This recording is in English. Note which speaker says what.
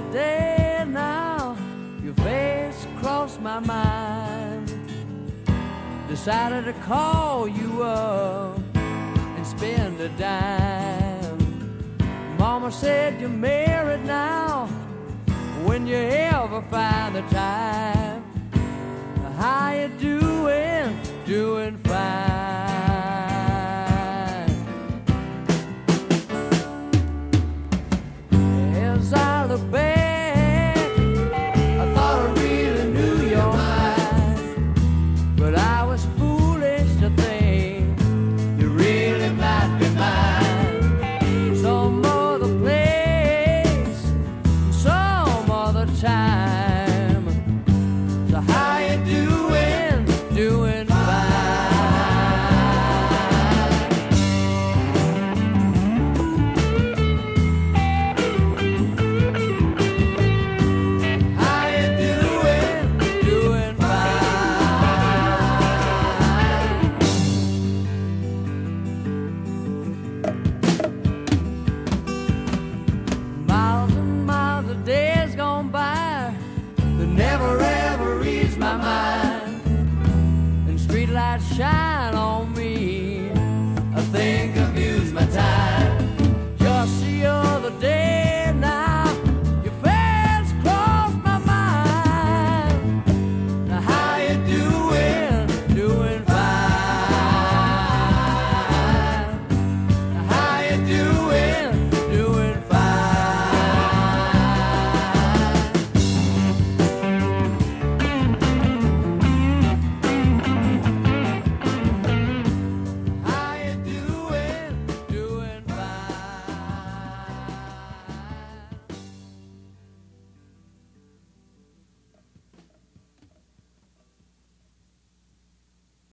Speaker 1: day now, your face crossed my mind. Decided to call you up and spend a dime. Mama said you're married now, when you ever find the time. How you doing? Doing fine. As I look back, I thought I really knew your mind, but I was foolish to think you really might be mine. Some other place, some other time. So how you doing? Doing fine. How you doing? Doing fine. Miles and miles of days gone by that never ever eased my mind. And streetlights shine